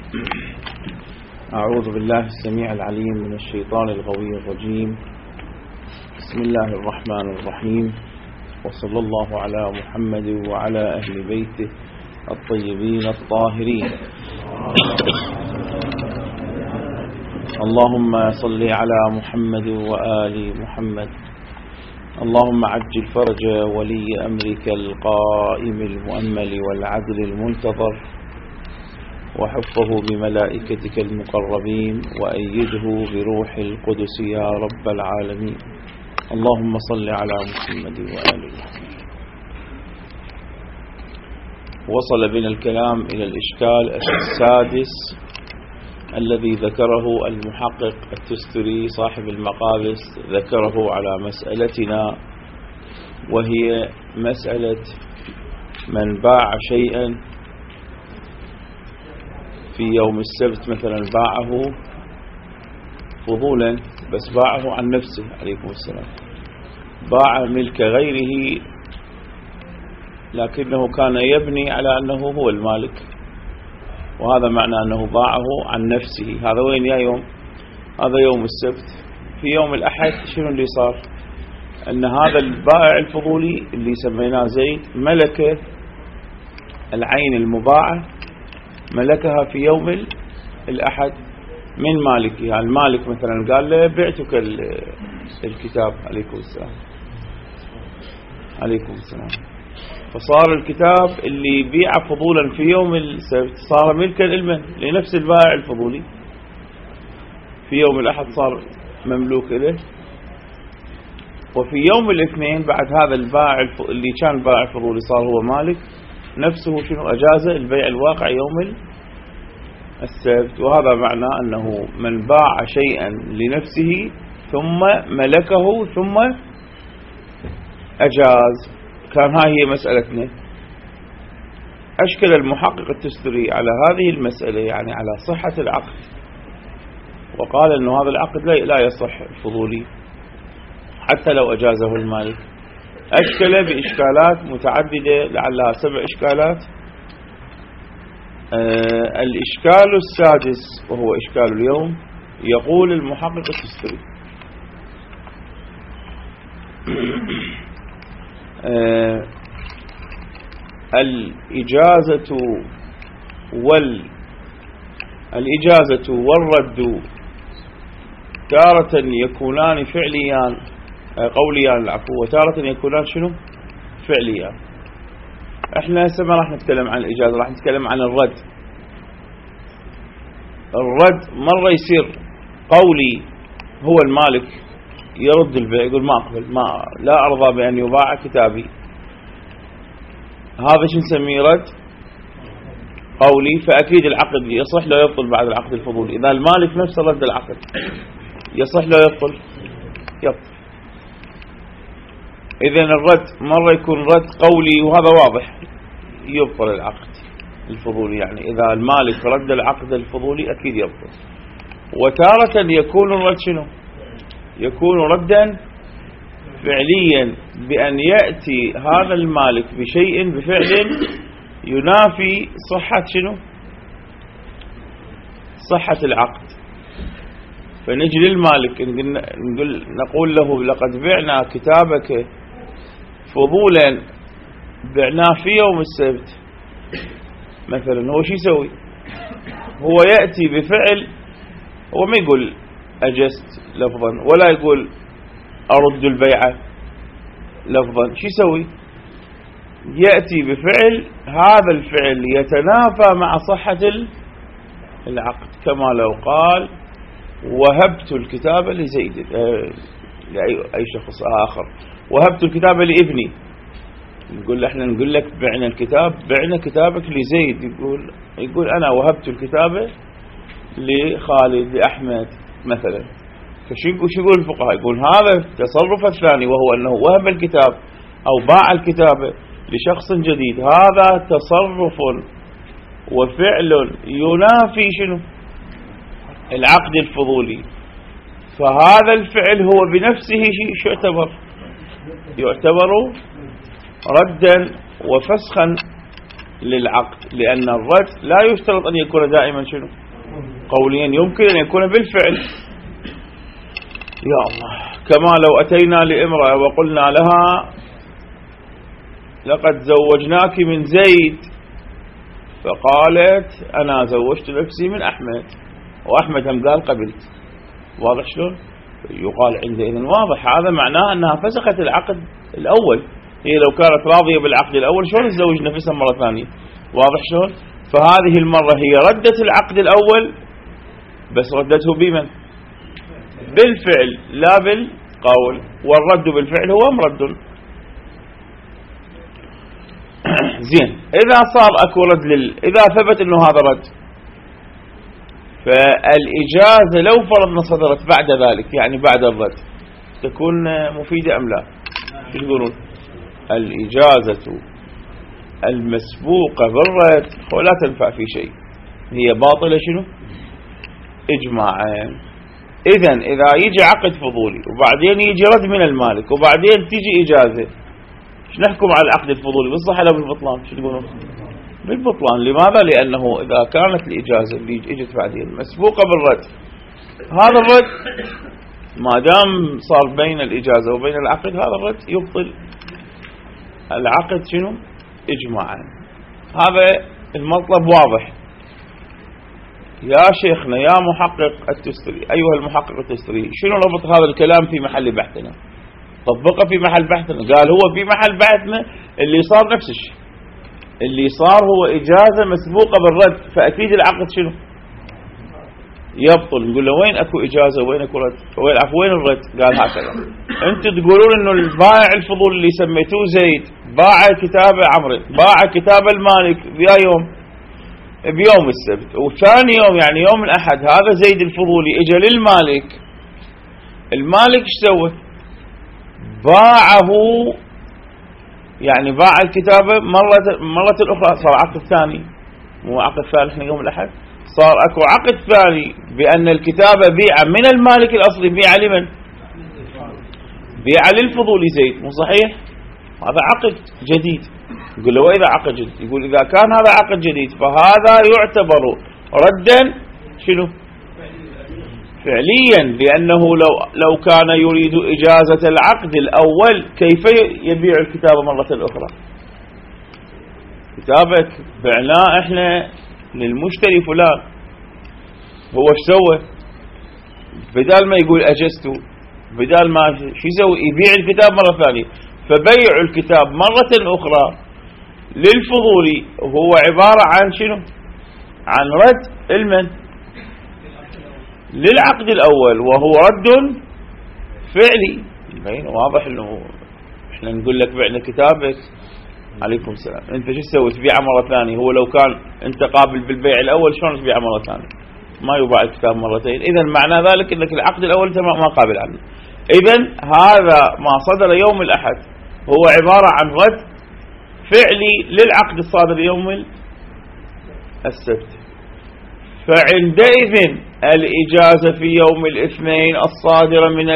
أعوذ بالله السميع العليم من الشيطان الغوي الرجيم. بسم الله الرحمن الرحيم، وصلى الله على محمد وعلى أهل بيته الطيبين الطاهرين. اللهم صل على محمد وآل محمد. اللهم عجل فرج ولي أمرك القائم المؤمل والعدل المنتظر، وحفظه بملائكتك المقربين، وأيده بروح القدس يا رب العالمين. اللهم صل على محمد وآله. وصل بنا الكلام إلى الإشكال السادس الذي ذكره المحقق التستري صاحب المقابس، ذكره على مسألتنا، وهي مسألة من باع شيئا في يوم السبت مثلا، باعه فضولا، بس باعه عن نفسه عليكم السلام، باع ملك غيره لكنه كان يبني على أنه هو المالك، وهذا معنى أنه باعه عن نفسه. هذا وين يا يوم؟ هذا يوم السبت. في يوم الأحد شنو اللي صار؟ أن هذا البائع الفضولي اللي سميناه زيد ملك العين المباعة، ملكها في يوم الأحد من مالكها. المالك مثلا قال له بعتك الكتاب عليكم السلام، عليكم السلام، فصار الكتاب اللي بيع فضولا في يوم السبت صار ملكا لنفس البائع الفضولي، في يوم الأحد صار مملوك له. وفي يوم الاثنين بعد هذا البائع اللي كان بائع فضولي صار هو مالك نفسه، شنو أجاز البيع الواقع يوم السبت. وهذا معنى أنه من باع شيئا لنفسه ثم ملكه ثم أجاز. كان هاي هي مسألتنا. أشكل المحقق التستري على هذه المسألة، يعني على صحة العقد، وقال أنه هذا العقد لا يصح الفضولي حتى لو أجازه المالك. أشكل بإشكالات متعددة، لعلها 7 إشكالات. الإشكال السادس وهو إشكال اليوم، يقول المحقق التستري الإجازة والرد تارة يكونان فعليان، قوليان العفو، وتارة يكونان شنو؟ فعليان. احنا هسه ما راح نتكلم عن الإجازة، راح نتكلم عن الرد. الرد مرة يصير قولي، هو المالك يرد البيع، يقول ما أقبل، لا أرضى بأن يباع كتابي. هذا شو نسميه؟ رد قولي. فأكيد العقد يصح لا يبطل بعد العقد الفضولي. إذا المالك نفسه رد العقد يصح لا يبطل؟ يبطل. إذن الرد مرة يكون رد قولي، وهذا واضح يبطل العقد الفضولي، يعني إذا المالك رد العقد الفضولي أكيد يبطل. وتارة يكون الرد شنو؟ يكون ردا فعليا، بأن يأتي هذا المالك بشيء بفعل ينافي صحة شنو؟ صحة العقد. فنجي للمالك نقول له لقد بعنا كتابك فضولا، بعناه في يوم السبت مثلا. هو شو يسوي؟ هو يأتي بفعل، هو ما يقول أجزت لفظا ولا يقول أرد البيعة لفظا. شو يسوي؟ يأتي بفعل، هذا الفعل يتنافى مع صحة العقد، كما لو قال وهبت الكتاب لزيد، لأي شخص آخر، وهبت الكتاب لابني. نقول احنا نقول لك بعنا الكتاب، بعنا كتابك لزيد. يقول أنا وهبت الكتاب لخالد لأحمد مثلا. فشو يقول الفقهاء؟ يقول هذا التصرف الثاني، وهو أنه وهب الكتاب أو باع الكتاب لشخص جديد، هذا تصرف وفعل ينافي شنو؟ العقد الفضولي. فهذا الفعل هو بنفسه شو يعتبر ردا وفسخا للعقد، لأن الرد لا يشترط أن يكون دائما شنو قوليا، يمكن أن يكون بالفعل. يا الله، كما لو أتينا لامرأة وقلنا لها لقد زوجناك من زيد، فقالت أنا زوجت نفسي من أحمد، وأحمد هم قال قبلت. واضح شلون؟ يقال عندئذ واضح هذا معناه أنها فسخت العقد الأول. هي لو كانت راضية بالعقد الأول شلون تزوج نفسها مرة ثانية؟ واضح شلون؟ فهذه المرة هي ردت العقد الأول، بس ردته بمن؟ بالفعل لا بالقول، والرد بالفعل هو مرد. زين، إذا صار أكو رد إذا ثبت أنه هذا رد، فالإجازة لو فرضنا صدرت بعد ذلك، يعني بعد الرد، تكون مفيدة أم لا؟ شو تقولون؟ الإجازة المسبوقة بالرد ولا تنفع في شيء، هي باطلة شنو؟ إجماعا. إذن إذا يجي عقد فضولي وبعدين يجي رد من المالك وبعدين تيجي إجازة، شو نحكم على العقد الفضولي؟ بالصحة لا بالبطلان؟ شو تقولون؟ بالبطلان. لماذا؟ لأنه إذا كانت الإجازة اللي اجت بعدين مسبوقة بالرد، هذا الرد ما دام صار بين الإجازة وبين العقد، هذا الرد يبطل العقد شنو؟ إجماعا. هذا المطلب واضح. يا شيخنا يا محقق التستري، أيها المحقق التستري، شنو ربط هذا الكلام في محل بحثنا؟ طبقه في محل بحثنا. قال هو في محل بحثنا اللي صار نفس الشيء، اللي صار هو إجازة مسبوقة بالرد، فأكيد العقد شنو؟ يبطل. نقول له وين أكو إجازة وين أكو رد؟ وين الرد؟ قال هكذا. أنتم تقولون إنه البائع الفضول اللي سميتوه زيد باع كتاب عمرو، باع كتاب المالك بيوم السبت، وثاني يوم يعني يوم الأحد هذا زيد الفضولي إجا للمالك. المالك ايش سوى؟ باعه، يعني باع الكتابة مرة أخرى، صار عقد ثاني، مو عقد ثالث يوم الأحد، صار أكو عقد ثاني بأن الكتابة بيع من المالك الأصلي، بيع لمن؟ بيع للفضولي زيد، مو صحيح؟ هذا عقد جديد. يقول له وإذا عقد جديد، يقول إذا كان هذا عقد جديد فهذا يعتبر ردا شنو؟ فعليا، لأنه لو كان يريد إجازة العقد الأول كيف يبيع الكتابة مرة أخرى؟ كتابك بعناه إحنا للمشتري فلان، هو ايش سوى؟ بدال ما يقول أجزته، بدال ما شو يسوي؟ يبيع الكتاب مرة ثانية. فبيع الكتاب مرة أخرى للفضولي وهو عبارة عن شنو؟ عن رد المن؟ للعقد الأول، وهو رد فعلي. واضح انه احنا نقول لك بعنا كتابك، عليكم السلام، انت شو تسوي؟ تبيعه مرة ثانية. هو لو كان انت قابل بالبيع الأول شلون تبيعه مرة ثانية؟ ما يباع الكتاب مرتين. إذن معنى ذلك انك العقد الأول انت ما قابل عنه. إذن هذا ما صدر يوم الأحد هو عبارة عن رد فعلي للعقد الصادر يوم السبت. فعندئذ الإجازة في يوم الاثنين الصادرة من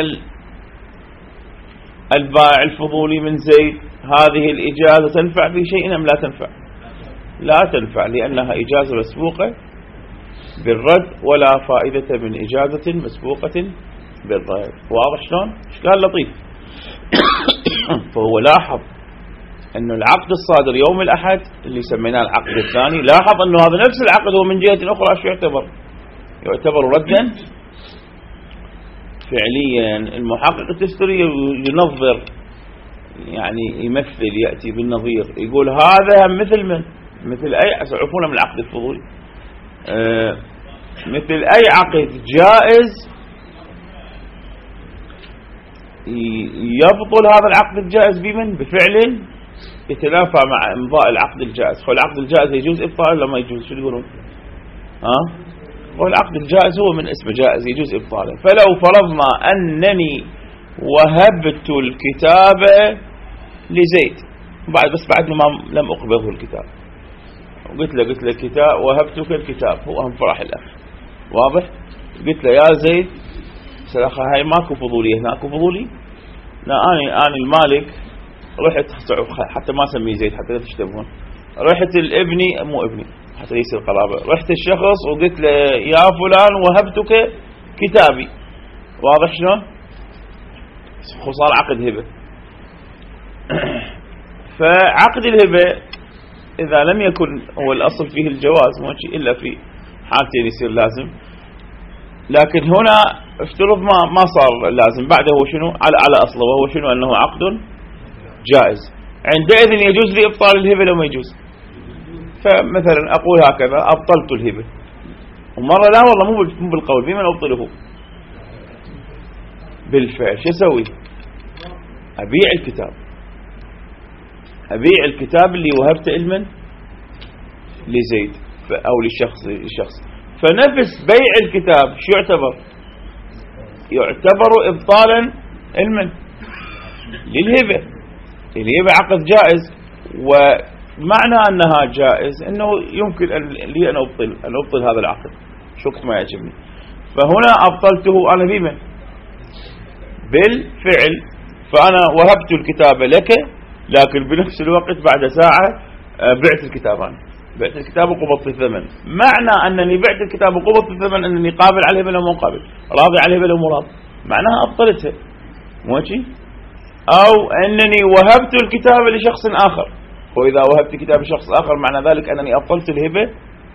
البائع الفضولي من زيد، هذه الإجازة تنفع في شيء أم لا تنفع؟ لا تنفع، لأنها إجازة مسبوقة بالرد، ولا فائدة من إجازة مسبوقة بالرد. واضح شلون؟ إشكال لطيف. فهو لاحظ أنه العقد الصادر يوم الأحد اللي سميناه العقد الثاني، لاحظ أنه هذا نفس العقد هو من جهة أخرى شو يعتبر ردا فعليا. المحقق التستري ينظر، يعني يمثل، يأتي بالنظير، يقول هذا مثل أي، عفونا من العقد الفضولي، مثل أي عقد جائز يبطل هذا العقد الجائز بمن؟ بفعل يتنافى مع امضاء العقد الجائز. والعقد الجائز يجوز ابطاله ولا ما يجوز؟ شو تقولون؟ والعقد الجائز هو من اسمه جائز يجوز ابطاله. فلو فرضنا انني وهبت الكتابة لزيد بعد ما لم اقبضه الكتاب، وقلت له كتاب، وهبتك الكتاب، هو اهم فرح الاخ، واضح؟ قلت له يا زيد سلاخة هاي ماكو فضولي هنا، اكو فضولي؟ لا، أنا المالك رحت حتى ما اسميه زيد حتى لا تشتبهون، رحت الابني مو ابني حتى يصير قرابة، رحت الشخص وقلت له يا فلان وهبتك كتابي، واضح شلون؟ صار عقد هبة. فعقد الهبة إذا لم يكن هو الأصل فيه الجواز إلا في حالتين يصير لازم، لكن هنا افترض ما صار لازم، بعده هو شنو على أصله، وهو شنو أنه عقد جائز، عندئذ يجوز لي إبطال الهبة لو ما يجوز. فمثلا أقول هكذا أبطلت الهبة، ومرة لا والله مو بالقول، بمن أبطله؟ بالفعل. شو أسوي؟ أبيع الكتاب، أبيع الكتاب اللي وهبته لمن؟ لزيد أو للشخص. فنفس بيع الكتاب شو يعتبر؟ يعتبر إبطالا لمن؟ للهبة. الهبة عقد جائز، ومعنى أنها جائز أنه يمكن لي أن أبطل هذا العقد شو وقت ما يعجبني. فهنا أبطلته أنا بمن؟ بالفعل. فأنا وهبت الكتاب لك، لكن بنفس الوقت بعد ساعة بعت الكتاب، أنا بعت الكتاب وقبضت الثمن. معنى أنني بعت الكتاب وقبضت الثمن أنني قابل عليه بلا مو قابل، راضي عليه بلا مو راضي، معناها أبطلتها ماشي. أو أنني وهبت الكتاب لشخص آخر، وإذا وهبت كتاب لشخص آخر معنى ذلك أنني أبطلت الهبة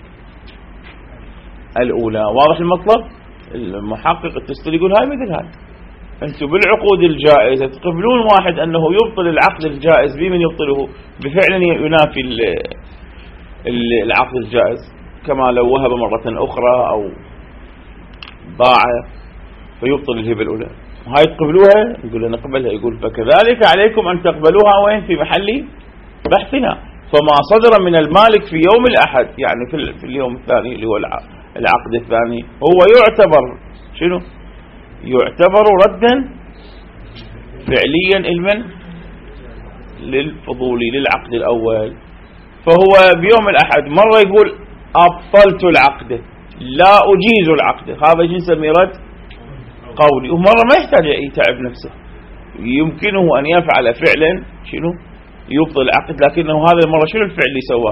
الأولى. واضح المطلب؟ المحقق التستري يقول هاي مثل هاي، أنتم بالعقود الجائزة تقبلون واحد أنه يبطل العقد الجائز بمن يبطله؟ بفعل ينافي العقد الجائز، كما لو وهب مرة أخرى أو ضاع فيبطل الهبة الأولى. هاي تقبلوها؟ يقول نقبلها. يقول فكذلك عليكم أن تقبلوها وين؟ في محل بحثنا. فما صدر من المالك في يوم الأحد، يعني في اليوم الثاني اللي هو العقد الثاني، هو يعتبر شنو؟ يعتبر ردا فعليا المن؟ للفضولي للعقد الأول. فهو بيوم الأحد مرة يقول أبطلت العقد، لا أجيز العقد، هذا جنس رد قولي. ومرة ما يحتاج يتعب نفسه، يمكنه أن يفعل فعلا شنو يبطل العقد، لكنه هذا المرة شنو الفعل اللي سواه؟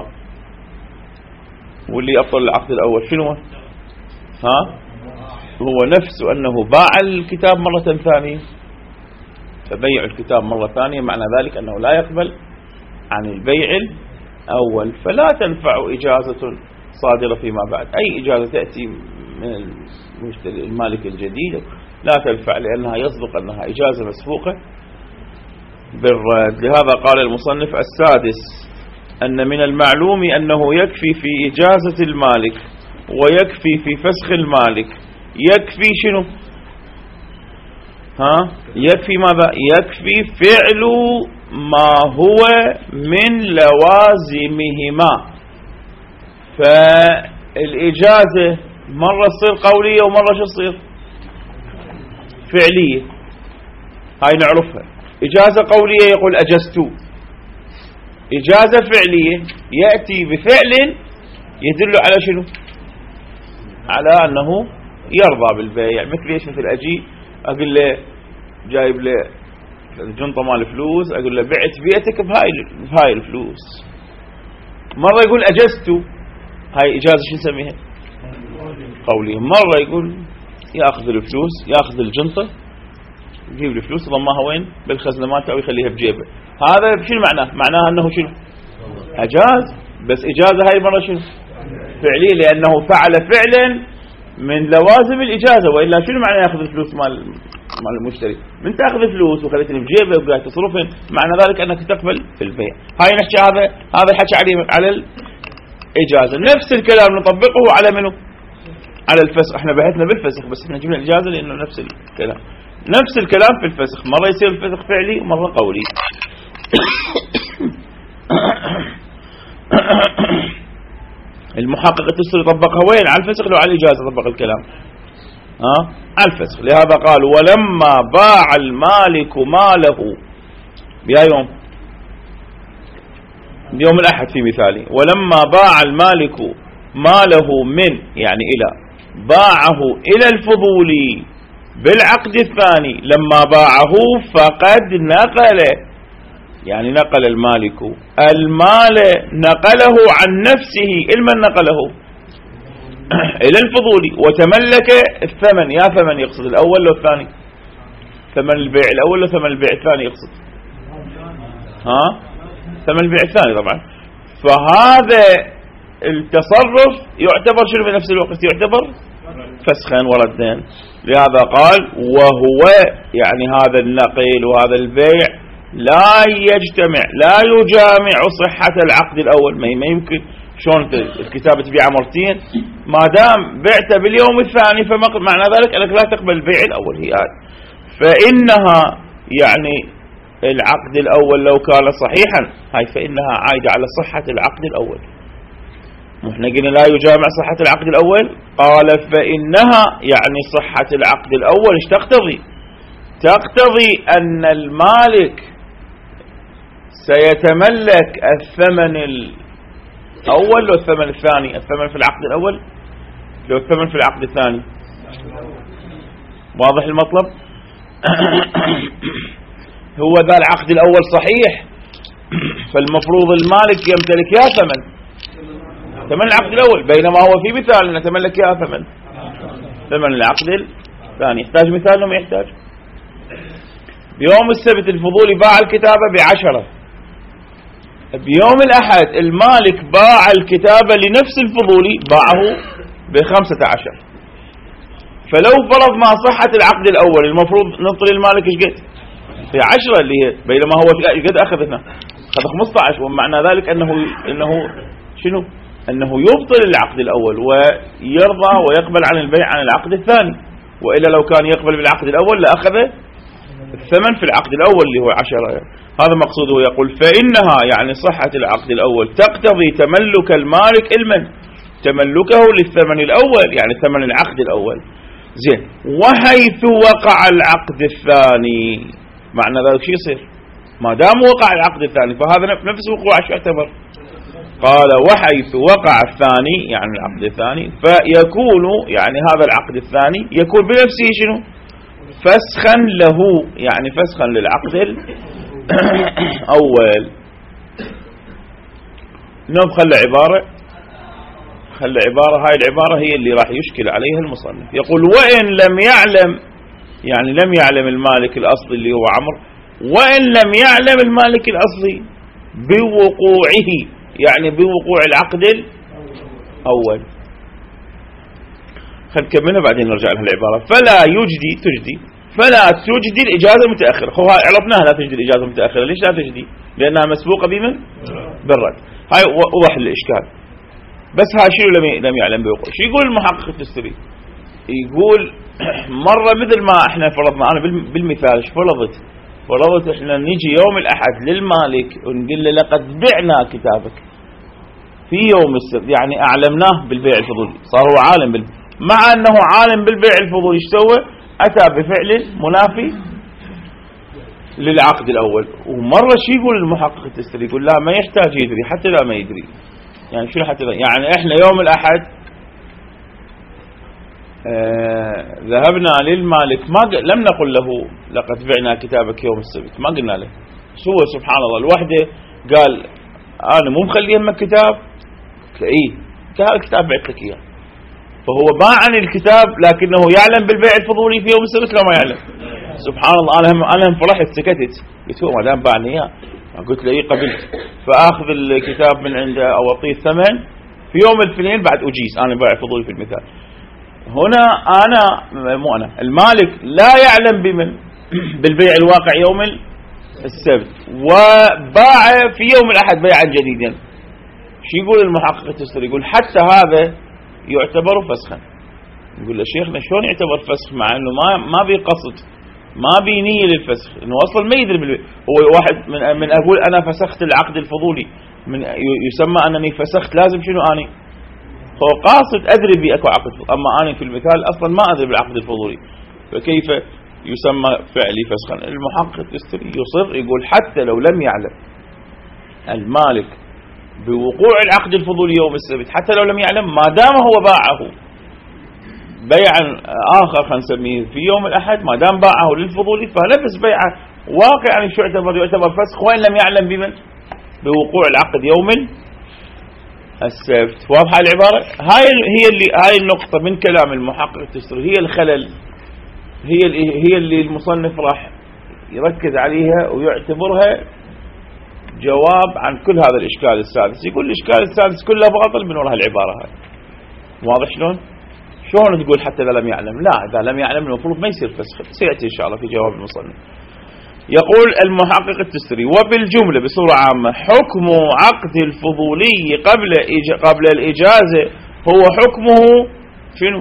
واللي أبطل العقد الأول شنو هو نفسه أنه باع الكتاب مرة ثانية. فبيع الكتاب مرة ثانية معنى ذلك أنه لا يقبل عن البيع الأول، فلا تنفع إجازة صادرة فيما بعد. أي إجازة تأتي من المالك الجديد لا تنفع، لأنها يصدق أنها إجازة مسبوقة بالرد. لهذا قال المصنف السادس أن من المعلوم أنه يكفي في إجازة المالك ويكفي في فسخ المالك. يكفي شنو؟ يكفي ماذا؟ يكفي فعل ما هو من لوازمهما. فالإجازة مرة تصير قولية ومرة شو تصير؟ فعلية. هاي نعرفها. إجازة قولية يقول أجزت، إجازة فعلية يأتي بفعل يدل على شنو؟ على أنه يرضى بالبيع. مثل ايش؟ مثل أجي أقول له جايب له الجنطة مال فلوس، أقول له بعت بيتك بهاي الفلوس. مرة يقول أجزت، هاي إجازة شو نسميها؟ قولية. مرة يقول يأخذ الفلوس، يأخذ الجنطة، يجيب الفلوس يضمها وين؟ بالخزنة مالته أو يخليها بجيبه. هذا شنو معناه؟ معناه أنه شنو؟ أجاز. بس إجازة هاي مرة شنو؟ فعلية، لأنه فعل فعلا من لوازم الإجازة. وإلا شنو معنى يأخذ الفلوس مال المشتري؟ من تأخذ فلوس وخليتني بجيبه وقاعد تصرفين، معنى ذلك أنك تقبل في البيع. هاي نحكي هذا الحكي على الإجازة. نفس الكلام نطبقه على منه؟ على الفسخ. احنا بحثنا بالفسخ بس احنا جبنا الإجازة لأنه نفس الكلام. نفس الكلام في الفسخ، مرة يصير الفسخ فعلي ومرة قولي. المحقق التستري طبقها وين؟ على الفسخ لو على الإجازة طبق الكلام؟ على الفسخ. لهذا قال ولما باع المالك ماله يوم الأحد في مثالي، ولما باع المالك ماله من يعني إلى باعه إلى الفضولي بالعقد الثاني، لما باعه فقد نقل، يعني نقل المالك المال نقله عن نفسه لمن نقله إلى الفضولي، وتملك الثمن. يا ثمن يقصد الأول لو الثاني؟ ثمن البيع الأول لو ثمن البيع الثاني يقصد؟ ثمن البيع الثاني طبعا. فهذا التصرف يعتبر شنو في نفس الوقت؟ يعتبر فسخا وردين. لهذا قال وهو يعني هذا النقل وهذا البيع لا يجتمع لا يجامع صحة العقد الأول. ما يمكن شلون الكتابة تبيع مرتين ما دام بعت باليوم الثاني فمعنى ذلك أنك لا تقبل البيع الأول. هي فإنها يعني العقد الأول لو كان صحيحا هاي فإنها عائدة على صحة العقد الأول. احنا قلنا لا يجامع صحة العقد الأول، قال فإنها يعني صحة العقد الأول ايش تقتضي؟ تقتضي أن المالك سيتملك الثمن الأول والثمن الثاني. الثمن في العقد الأول لو الثمن في العقد الثاني. واضح المطلب؟ هو ذا العقد الأول صحيح فالمفروض المالك يمتلك يا ثمن العقد الأول، بينما هو في مثال أن يتملك يا ثمن العقد الثاني. يحتاج مثال وما يحتاج؟ بيوم السبت الفضولي باع الكتابة ب10، بيوم الأحد المالك باع الكتابة لنفس الفضولي باعه ب15. فلو فرض ما صحة العقد الأول المفروض نطل المالك ايش قد؟ في 10 اللي هي، بينما هو قد أخذ 15. ومعنى ذلك أنه شنو؟ أنه يبطل العقد الأول ويرضى ويقبل عن البيع عن العقد الثاني. وإلا لو كان يقبل بالعقد الأول لأخذ الثمن في العقد الأول اللي هو 10. هذا مقصوده. يقول فإنها يعني صحة العقد الأول تقتضي تملك المالك تملكه للثمن الأول يعني ثمن العقد الأول. زين. وحيث وقع العقد الثاني معنى ذلك شو يصير؟ ما دام وقع العقد الثاني فهذا نفس وقوع شو يعتبر؟ قال وحيث وقع الثاني يعني العقد الثاني فيكون يعني هذا العقد الثاني يكون بنفسه شنو؟ فسخا له يعني فسخا للعقد الأول. خلى عبارة هاي العبارة هي اللي راح يشكل عليها المصنف. يقول وإن لم يعلم يعني لم يعلم المالك الأصلي اللي هو عمرو، وإن لم يعلم المالك الأصلي بوقوعه يعني بوقوع العقد الأول. خلينا نكملها بعدين نرجع لها العبارة. فلا تجدي الإجازة المتأخرة. عرفناها لا تجدي الإجازة المتأخرة. ليش لا تجدي؟ لأنها مسبوقة بمن؟ بالرد. هاي وضح الإشكال. بس هاي شنو لم يعلم بوقوع. شو يقول المحقق التستري؟ يقول مرة مثل ما احنا فرضنا أنا بالمثال فرضت احنا نيجي يوم الأحد للمالك ونقول له لقد بعنا كتابك في يوم السبت، يعني أعلمناه بالبيع الفضولي، صار هو عالم مع أنه عالم بالبيع الفضولي ايش سوى؟ أتى بفعل منافي للعقد الأول. ومرة شي يقول المحقق التستري؟ يقول لا ما يحتاج يدري حتى لا ما يدري. يعني شو حتى لا؟ يعني احنا يوم الأحد ذهبنا للمالك لم نقل له لقد بعنا كتابك يوم السبت، ما قلنا له. سوى سبحان الله الوحدة قال أنا مو مخلي يمك كتاب؟ إيه الكتاب بعت لك إياه. فهو باع عن الكتاب لكنه يعلم بالبيع الفضولي في يوم السبت لو ما يعلم. سبحان الله. أنا هم فرحت سكتت قلت هو ما دام باعني إياه قلت له إيه قبلت فأخذ الكتاب من عنده أو أعطيه الثمن في يوم الاثنين بعد أجيز أنا باع فضولي في المثال. هنا المالك لا يعلم بالبيع الواقع يوم السبت وباع في يوم الأحد بيعا جديدا. شو يقول المحقق التستري؟ يقول حتى هذا يعتبر فسخا. يقول له شيخنا شلون يعتبر فسخ مع انه ما بقصد ما بنية للفسخ، انه اصلا ما يدري هو واحد من اقول انا فسخت العقد الفضولي من يسمى انني فسخت لازم شنو اني هو قاصد أدري بأكو عقد، أما أنا في المثال أصلا ما أدري بالعقد الفضولي فكيف يسمى فعلي فسخا؟ المحقق التستري يصر يقول حتى لو لم يعلم المالك بوقوع العقد الفضولي يوم السبت، حتى لو لم يعلم ما دام هو باعه بيعا آخر خلينا نسميه في يوم الأحد، ما دام باعه للفضولي فنفس بيعه واقعا شو يعتبر فسخ وإن لم يعلم بمن بوقوع العقد يوم السبت. واضحة العبارة؟ هاي النقطة من كلام المحقق التشريعي هي الخلل، هي اللي المصنف راح يركز عليها ويعتبرها جواب عن كل هذا الإشكال السادس. يقول الإشكال السادس كله باطل من وراء العبارة هاي. واضح شلون تقول حتى إذا لم يعلم؟ لا، إذا لم يعلم المفروض ما يصير فسخ، سيأتي إن شاء الله في جواب المصنف. يقول المحقق التستري: وبالجملة بصورة عامة حكم عقد الفضولي قبل الإجازة هو حكمه شنو؟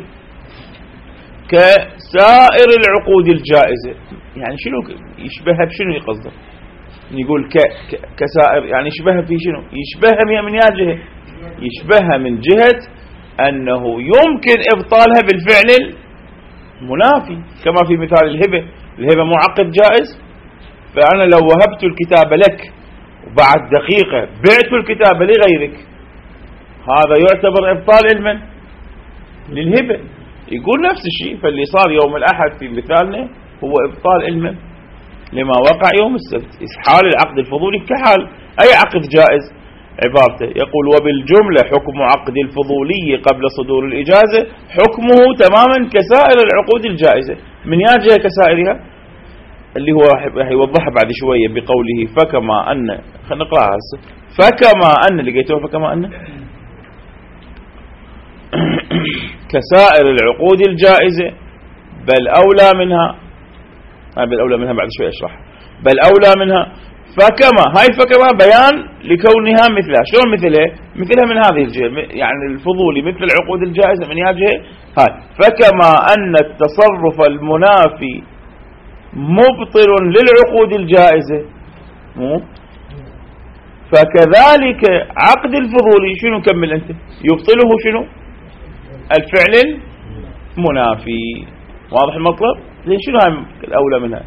كسائر العقود الجائزة. يعني شنو يشبهها بشنو يقصده؟ يقول كسائر، يعني يشبهها في شنو؟ يشبهها من جهة، يشبهها من جهة أنه يمكن إبطالها بالفعل المنافي، كما في مثال الهبة مو عقد جائز؟ فأنا لو وهبت الكتاب لك وبعد دقيقة بعت الكتاب لغيرك، هذا يعتبر إبطال علما للهبة. يقول نفس الشيء، فاللي صار يوم الأحد في مثالنا هو إبطال علما لما وقع يوم السبت. إسحال العقد الفضولي كحال أي عقد جائز عبارته. يقول: وبالجملة حكم عقد الفضولي قبل صدور الإجازة حكمه تماما كسائر العقود الجائزة. من يجه كسائرها اللي هو راح يوضحها بعد شوية بقوله: فكما أن، خلينا نقرأها هسه. فكما أن، لقيتوها فكما أن كسائر العقود الجائزة بل أولى منها، بل أولى منها بعد شوية أشرح، بل أولى منها. فكما، هاي فكما بيان لكونها مثلها. شلون مثلها من هذه الجهة، يعني الفضولي مثل العقود الجائزة من هذه الجهة. هاي فكما أن التصرف المنافي مبطل للعقود الجائزة، فكذلك عقد الفضولي شنو كمل أنت يبطله شنو؟ الفعل المنافي. واضح المطلب؟ لين شنو هاي الأولى منها؟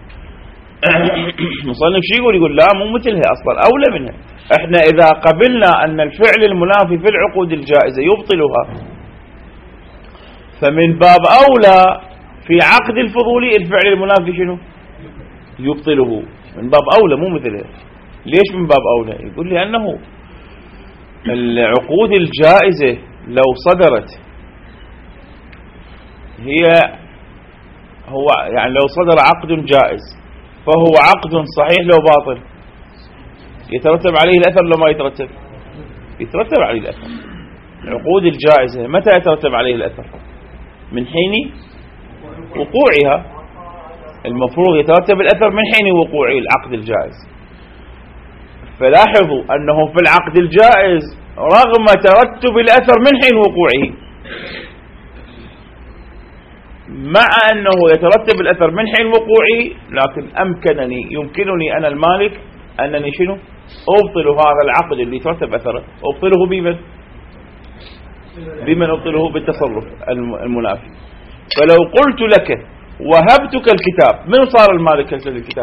مصنف شي يقول لا مو مثلها أصلا، أولى منها. احنا إذا قبلنا أن الفعل المنافي في العقود الجائزة يبطلها، فمن باب أولى في عقد الفضولي الفعل المنافي شنو؟ يبطله. من باب أولى مو مثلها. ليش من باب أولى؟ يقول لأنه العقود الجائزة لو صدرت هو يعني لو صدر عقد جائز فهو عقد صحيح لو باطل يترتب عليه الأثر لو ما يترتب عليه الأثر. العقود الجائزة متى يترتب عليه الأثر؟ من حين وقوعها. المفروض يترتب الأثر من حين وقوع العقد الجائز. فلاحظوا أنه في العقد الجائز رغم ترتب الأثر من حين وقوعه، مع أنه يترتب الأثر من حين وقوعه، لكن يمكنني أنا المالك أنني شنو؟ أبطل هذا العقد اللي ترتب أثره. أبطله بمن أبطله؟ بالتصرف المنافي. فلو قلت لك وهبتك الكتاب، من صار المالك الكتاب؟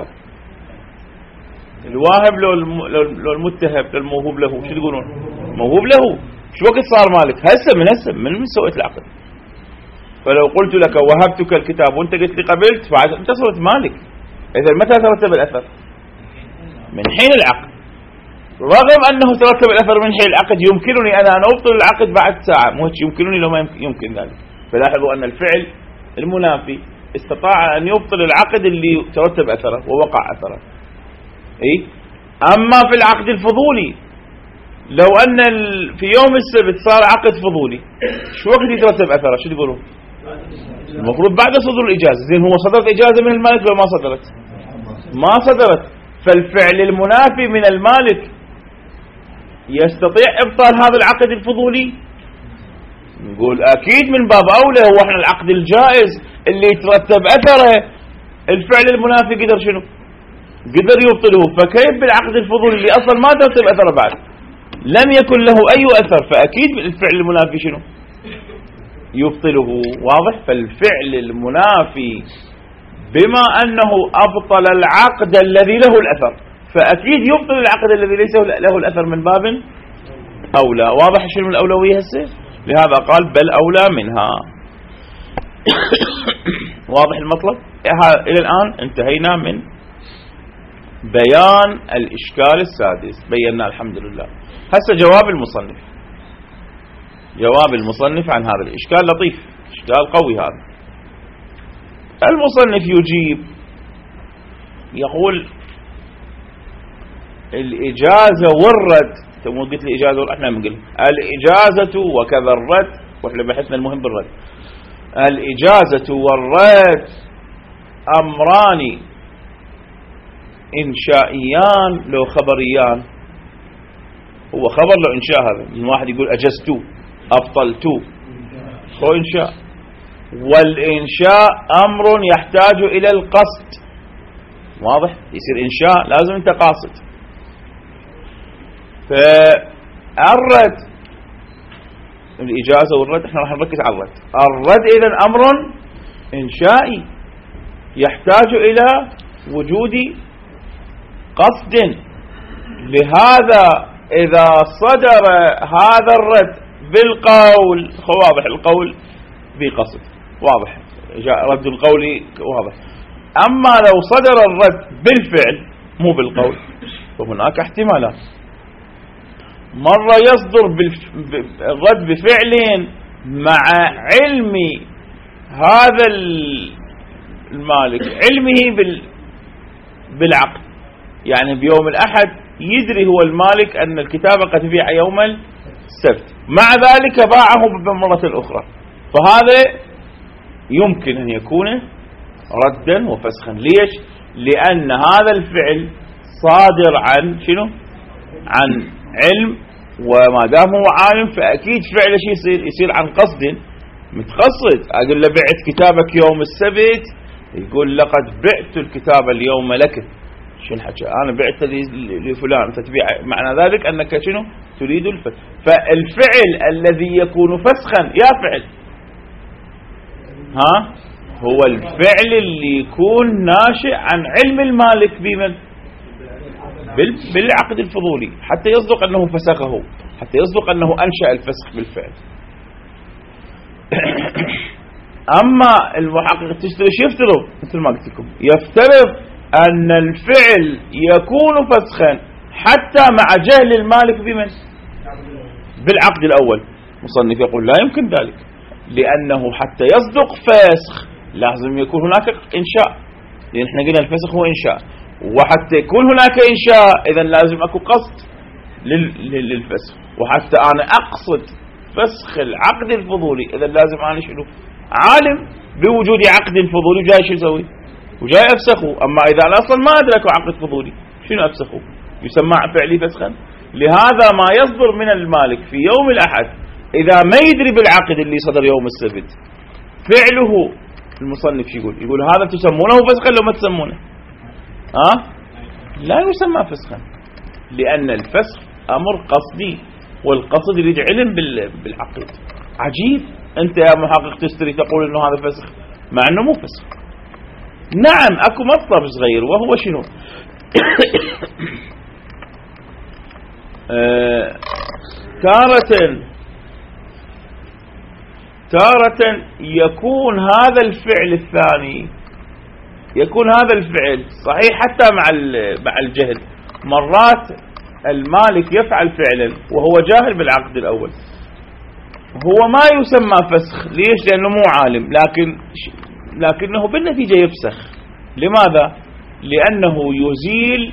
الواهب لو المتهب للموهوب له؟ شو تقولون؟ موهوب له. شو وقت صار مالك؟ هسه من سويت العقد. فلو قلت لك وهبتك الكتاب وانت قلت لي قبلت، فانت صرت مالك. اذا متى ترتب الاثر؟ من حين العقد. رغم انه ترتب الاثر من حين العقد، يمكنني انا ان ابطل العقد بعد ساعه، مو يمكنني لو ما يمكن ذلك. فلاحظوا ان الفعل المنافي استطاع ان يبطل العقد اللي ترتب اثره ووقع اثره. اما في العقد الفضولي لو ان في يوم السبت صار عقد فضولي، شو وقت يترتب اثره؟ شو تقولون؟ المفروض بعد صدور الاجازه. زين هو صدرت اجازه من المالك ولا ما صدرت؟ ما صدرت. فالفعل المنافي من المالك يستطيع ابطال هذا العقد الفضولي؟ نقول اكيد من باب اولى. هو احنا العقد الجائز اللي يترتب اثره الفعل المنافي قدر شنو؟ قدر يبطله. فكيف بالعقد الفضولي اللي اصلا ما ترتب اثره بعد، لم يكن له اي اثر، فاكيد الفعل المنافي شنو؟ يبطله. واضح؟ فالفعل المنافي بما انه ابطل العقد الذي له الاثر، فاكيد يبطل العقد الذي ليس له الاثر من باب اولى. واضح شنو الاولويه هسه؟ لهذا قال بل اولى منها. واضح المطلب؟ الى الان انتهينا من بيان الإشكال السادس بينا الحمد لله. هسه جواب المصنف عن هذا الإشكال لطيف، إشكال قوي هذا. المصنف يجيب يقول الإجازة والرد، تقول قلت الإجازة احنا بنقول الإجازة وكذا الرد، واحنا بحثنا المهم بالرد. الإجازة والرد أمران إنشائيان لو خبريان. هو خبر لو إنشاء، هذا من واحد يقول أجزتو أبطلتو، هو إنشاء. والإنشاء أمر يحتاج إلى القصد، واضح؟ يصير إنشاء لازم أنت قاصد. فالرد الإجازة والرد احنا راح نركز على الرد. الرد إذن أمر إنشائي يحتاج إلى وجود قصد. لهذا إذا صدر هذا الرد بالقول، واضح القول بقصد، واضح رد القول واضح. أما لو صدر الرد بالفعل مو بالقول فهناك احتمالات. مرة يصدر الرد بفعل مع علم هذا المالك، علمه بالعقد، يعني بيوم الأحد يدري هو المالك أن الكتابة قد تبيع يوم السبت، مع ذلك باعه بمرة أخرى، فهذا يمكن أن يكون ردا وفسخا. ليش؟ لأن هذا الفعل صادر عن شنو؟ عن علم، وما دام هو عالم فأكيد فعله شيء يصير عن قصد متقصد. أقول له بعت كتابك يوم السبت، يقول لقد بعت الكتاب اليوم لك. شنو حكى؟ أنا بعت لفلان، فتبيع، معنى ذلك أنك شنو؟ تريد الفسخ. فالفعل الذي يكون فسخا يا فعل هو الفعل اللي يكون ناشئ عن علم المالك بمن؟ بالعقد الفضولي، حتى يصدق أنه فسخه، حتى يصدق أنه أنشأ الفسخ بالفعل. أما المحقق تشتري شو يفترض؟ مثل ما قلت لكم، يفترض أن الفعل يكون فسخا حتى مع جهل المالك بمن؟ بالعقد الأول. مصنف يقول لا يمكن ذلك، لأنه حتى يصدق فسخ لازم يكون هناك إنشاء، لأن احنا قلنا الفسخ هو إنشاء، وحتى يكون هناك إنشاء إذن لازم أكو قصد للفسخ، وحتى أنا أقصد فسخ العقد الفضولي إذن لازم أنا شنو؟ عالم بوجود عقد فضولي، جاي شو يسوي؟ وجاي أفسخه. أما إذا أنا أصلا ما أدرك عقد فضولي شنو أفسخه؟ يسمى فعلي فسخا. لهذا ما يصدر من المالك في يوم الأحد إذا ما يدري بالعقد اللي صدر يوم السبت، فعله المصنف يقول هذا تسمونه فسخا لو ما تسمونه؟ لا يسمى فسخا، لأن الفسخ أمر قصدي، والقصد يريد علم بالعقد. عجيب أنت يا محقق تشتري تقول إنه هذا فسخ مع إنه مو فسخ. نعم أكو مطلب صغير، وهو شنو؟ تارة يكون هذا الفعل الثاني، يكون هذا الفعل صحيح حتى مع الجهل. مرات المالك يفعل فعلا وهو جاهل بالعقد الأول، هو ما يسمى فسخ. ليش؟ لأنه مو عالم، لكنه بالنتيجة يفسخ. لماذا؟ لأنه يزيل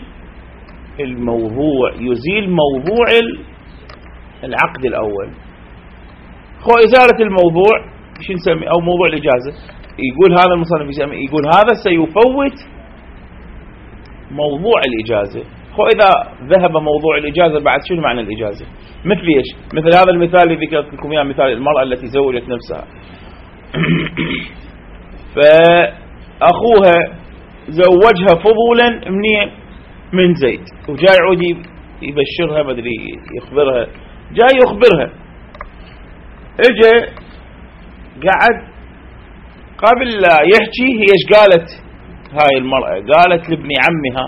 موضوع العقد الأول. هو إزالة الموضوع شو نسمي؟ أو موضوع الإجازة. يقول هذا المصنف يقول هذا سيفوت موضوع الإجازة. هو إذا ذهب موضوع الإجازة بعد شنو معنى الإجازة؟ مثل إيش؟ مثل هذا المثال اللي ذكرت لكم إياه، مثال المرأة التي زوجت نفسها فأخوها زوجها فضولا من زيد، وجاي يعود يبشرها، ما ادري يخبرها، جاي يخبرها، اجى قعد قبل لا يحكي هي ايش قالت؟ هاي المرأة قالت لابن عمها،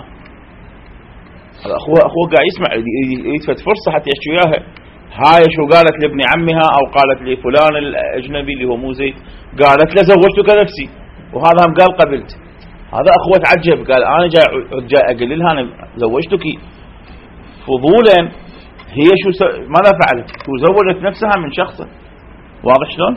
اخوه قاعد يسمع يتفت فرصة حتى يحكي وياها، هاي شو قالت لابن عمها او قالت لفلان الاجنبي اللي هو مو زيد، قالت له زوجتك نفسي، وهذا هم قال قبلت. هذا أخوة عجب، قال أنا جاي أقللها، أنا زوجتك فضولا، هي شو ماذا فعلت؟ شو زوجت نفسها من شخص. واضح شلون؟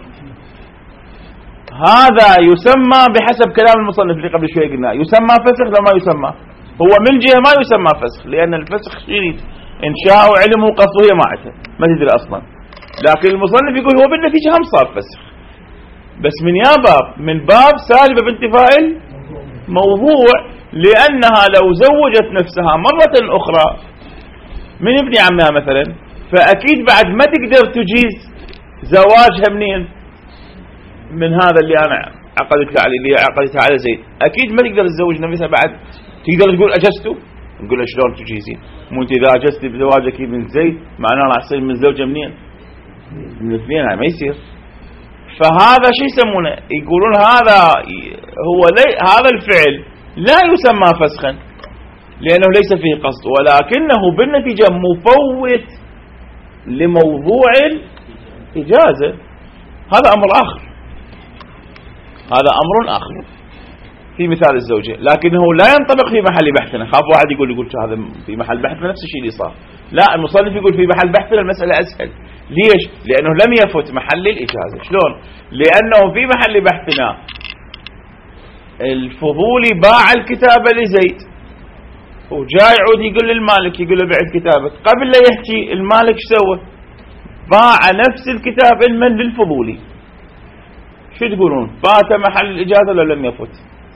هذا يسمى بحسب كلام المصنف اللي قبل شوي قلنا يسمى فسخ لو ما يسمى. هو من جهة ما يسمى فسخ، لأن الفسخ يريد إنشاء وعلم وقصد، وهي ما تدري أصلا، لكن المصنف يقول هو بالنتيجة هم صار فسخ، بس من باب سالبة بانتفاء الموضوع، لأنها لو زوجت نفسها مرة أخرى من ابن عمها مثلا، فأكيد بعد ما تقدر تجيز زواجها منين؟ من هذا اللي أنا عقدتها على زيد، أكيد ما تقدر تزوج نفسها بعد. تقدر تقول أجزته، نقول له شلون تجيزين؟ مو أنت إذا أجزت بزواجك من زيد معناه راح تصير من زوجة منين؟ من الاثنين، ما يصير. فهذا شو يسمونه؟ يقولون هذا هذا الفعل لا يسمى فسخا لأنه ليس فيه قصد، ولكنه بالنتيجة مفوت لموضوع الإجازة. هذا أمر آخر في مثال الزوجة، لكنه لا ينطبق في محل بحثنا. خاف واحد يقول هذا في محل بحثنا نفس الشيء اللي صار. لا، المصنف يقول في محل بحثنا المسألة أسهل. ليش؟ لأنه لم يفت محل الإجازة. شلون؟ لأنه في محل بحثنا الفضولي باع الكتاب لزيد، وجاء يعود يقول للمالك، يقول له بعت كتابك. قبل لا يحكي المالك شو سوى؟ باع نفس الكتاب للفضولي. شو تقولون؟ فات محل الإجازة ولا لم يفت؟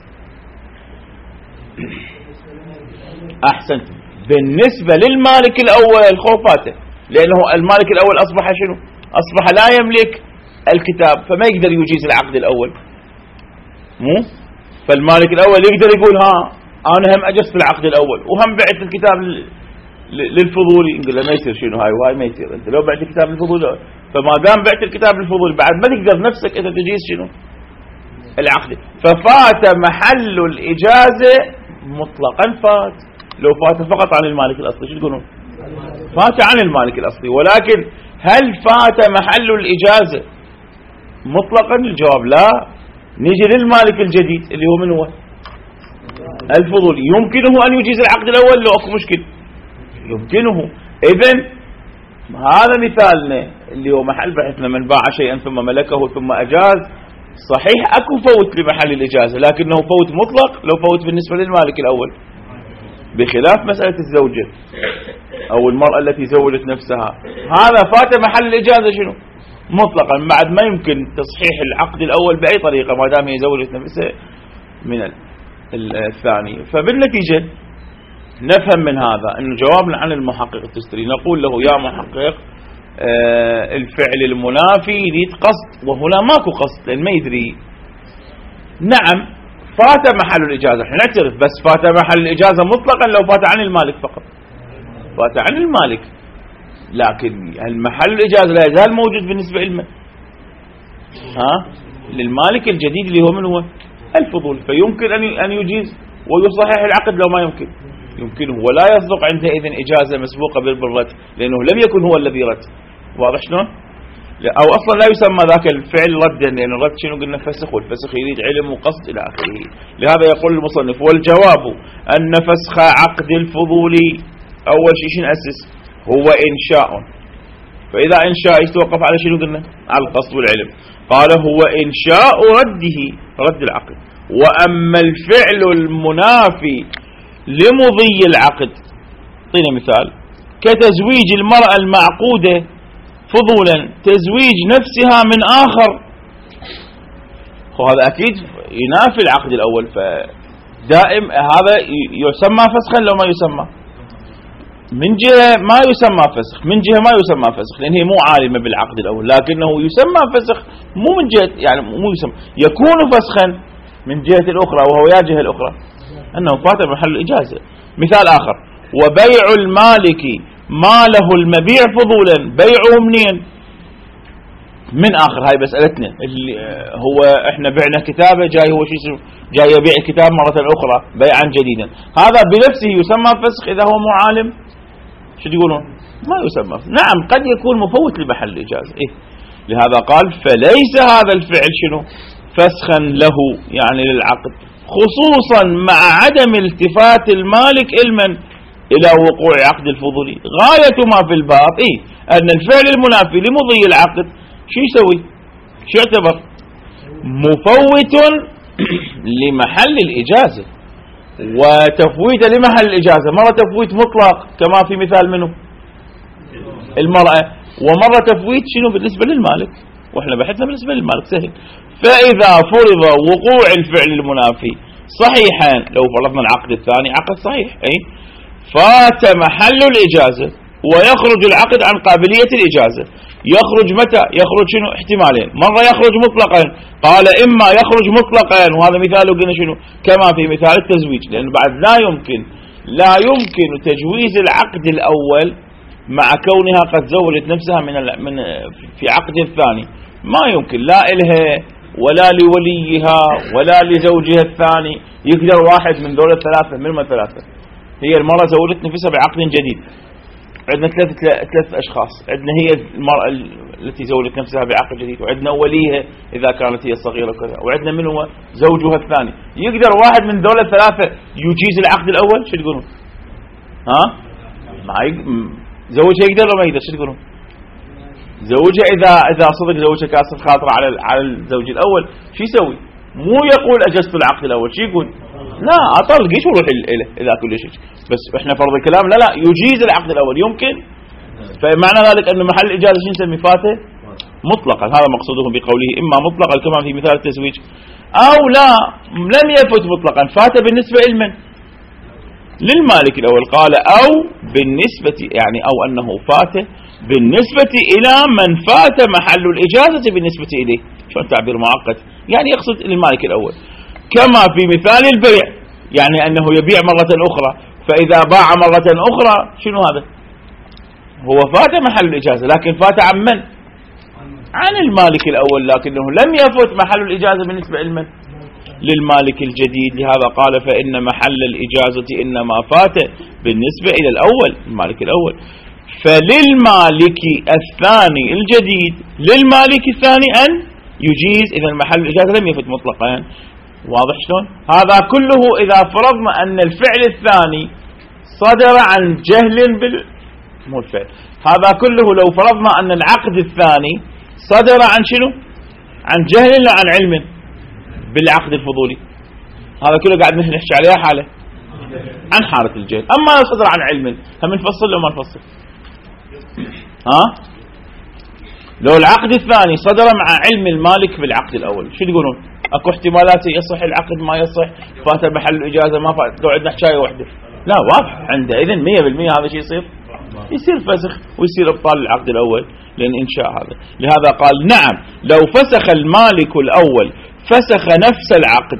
أحسنت. بالنسبة للمالك الأول خوفاته، لأنه المالك الأول أصبح شنو؟ أصبح لا يملك الكتاب، فما يقدر يجيز العقد الأول. مو؟ فالمالك الأول يقدر يقول أنا هم أجزت العقد الأول وهم بعت الكتاب للفضولي. نقول له ما يصير، شنو هاي ما يصير. أنت لو بعت الكتاب للفضولي، فما دام بعت الكتاب للفضولي بعد ما تقدر نفسك أنت تجيز شنو؟ العقد. ففات محل الإجازة مطلقا. لو فات فقط عن المالك الأصلي شو تقولون؟ فات عن المالك الأصلي. ولكن هل فات محل الإجازة مطلقا؟ الجواب لا. نيجي للمالك الجديد اللي هو من هو؟ الفضولي. يمكنه أن يجيز العقد الأول لو أكو مشكل؟ يمكنه. إذن هذا مثالنا اللي هو محل بحثنا من باع شيئا ثم ملكه ثم أجاز. صحيح أكو فوت لمحل الإجازة، لكنه فوت مطلق لو فوت بالنسبة للمالك الأول، بخلاف مسألة الزوجة أو المرأة التي زوجت نفسها. هذا فات محل الإجازة شنو؟ مطلقا، بعد ما يمكن تصحيح العقد الأول بأي طريقة ما دام هي زوجت نفسها من الثاني. فبالنتيجة نفهم من هذا أنه جوابنا عن المحقق التستري نقول له يا محقق الفعل المنافي يريد قصد، وهنا ماكو قصد لأن ما يدري. نعم فات محل الإجازة، احنا نعترف، بس فات محل الإجازة مطلقا لو فات عن المالك فقط، فات عن المالك، لكن المحل الإجازة لا يزال موجود بالنسبة للمن للمالك الجديد اللي هو من هو؟ الفضول. فيمكن أن يجيز ويصحح العقد لو ما يمكنه، ولا يصدق عندئذ إجازة مسبوقة بالرد، لأنه لم يكن هو الذي رد. واضح شلون؟ أو أصلا لا يسمى ذاك الفعل ردا، لأن الرد شنو قلنا فسخ، والفسخ يريد علم وقصد إلى آخره. لهذا يقول المصنف والجواب أن فسخ عقد الفضول أول شيء شنو أسس؟ هو إنشاء. فإذا إنشاء يتوقف على شنو قلنا؟ على القصد والعلم. قال هو إنشاء رد العقد. وأما الفعل المنافي لمضي العقد، اعطينا مثال كتزويج المرأة المعقودة فضولا تزويج نفسها من آخر، هذا أكيد ينافي العقد الأول، فدائم هذا يسمى فسخا لو ما يسمى. من جهة ما يسمى فسخ، من جهة ما يسمى فسخ لأن هي مو عالمة بالعقد الأول، لكنه يسمى فسخ مو من جهة، يعني مو يسمى، يكون فسخا من جهة الأخرى، وهو يا جهة الأخرى أنه فات محل الإجازة. مثال آخر وبيع المالك ما له المبيع فضولا، بيعه منين؟ من آخر. هاي مسألتنا اللي هو احنا بعنا كتابه، جاي هو شيء جاي يبيع الكتاب مرة أخرى بيعا جديدا، هذا بنفسه يسمى فسخ إذا هو مو عالم؟ شو تقولون؟ ما يسمى. نعم قد يكون مفوت لمحل الإجازة. لهذا قال فليس هذا الفعل شنو؟ فسخا له يعني للعقد، خصوصا مع عدم التفات المالك علما إلى وقوع عقد الفضولي. غاية ما في الباب أن الفعل المنافي لمضي العقد شو يسوي؟ شو يعتبر؟ مفوت لمحل الإجازة، وتفويت لمحل الإجازة مرة تفويت مطلق كما في مثال منه المرأة، ومرة تفويت شنو بالنسبة للمالك، وإحنا بحثنا بالنسبة للمالك سهل. فإذا فرض وقوع الفعل المنافي صحيحا، لو فرضنا العقد الثاني عقد صحيح فات محل الإجازة ويخرج العقد عن قابلية الإجازة. يخرج متى؟ يخرج شنو؟ احتمالين، مرة يخرج مطلقا، قال إما يخرج مطلقا، وهذا مثال قلنا شنو كما في مثال التزويج، لأنه بعد لا يمكن تجويز العقد الأول مع كونها قد زوجت نفسها من في عقد الثاني، ما يمكن لا إلها ولا لوليها ولا لزوجها الثاني. يقدر واحد من دول الثلاثة، من الثلاثة، هي المرأة زوجت نفسها بعقد جديد، عندنا ثلاث أشخاص، عندنا هي المرأة التي زوجت نفسها بعقد جديد، وعندنا وليها إذا كانت هي صغيرة كذا، وعندنا من هو زوجها الثاني. يقدر واحد من دول الثلاثة يجيز العقد الأول؟ شو تقولون؟ زوجها يقدر ولا ما يقدر؟ شو تقولون؟ زوجها إذا صدق زوجها كاسر خاطر على الزوج الأول شو يسوي؟ مو يقول أجزت العقد الأول، شو يقول؟ لا أطلقش وروح إله إذا كل شيء. بس إحنا فرض الكلام لا يجيز العقد الأول يمكن. فمعنى ذلك أن محل الإجازة شو نسمي؟ فاته مطلقا. هذا مقصوده بقوله إما مطلقا كما في مثال التزويج، أو لا لم يفت مطلقا، فاته بالنسبة لمن؟ للمالك الأول. قال أو بالنسبة يعني أو أنه فاته بالنسبة إلى من فات محل الإجازة بالنسبة إليه. شو التعبير معقد؟ يعني يقصد للمالك الأول، كما في مثال البيع، يعني أنه يبيع مرة أخرى، فإذا باع مرة أخرى شنو هذا؟ هو فات محل الإجازة، لكن فات عن من؟ عن المالك الأول، لكنه لم يفت محل الإجازة بالنسبة لمن؟ للمالك الجديد. لهذا قال فإن محل الإجازة إنما فات بالنسبة إلى الأول، المالك الأول. فللمالك الثاني الجديد للمالك الثاني أن يجيز إذا محل الإجازة لم يفت مطلقا. واضح شلون؟ هذا كله إذا فرضنا أن الفعل الثاني صدر عن جهل مو الفعل، هذا كله لو فرضنا أن العقد الثاني صدر عن شنو؟ عن جهل لا عن علم بالعقد الفضولي. هذا كله قاعد نحكي عليها حالة عن حالة الجهل. أما لو صدر عن علم هم نفصل لو ما نفصل؟ لو العقد الثاني صدر مع علم المالك بالعقد الأول شو تقولون؟ اكو احتمالات يصح العقد ما يصح، فات محل الإجازة ما فات، لو عندنا حكاية واحدة لا واضح عنده إذن 100% هذا شيء يصير فسخ ويصير ابطال العقد الأول لأن إنشاء هذا. لهذا قال نعم لو فسخ المالك الأول فسخ نفس العقد،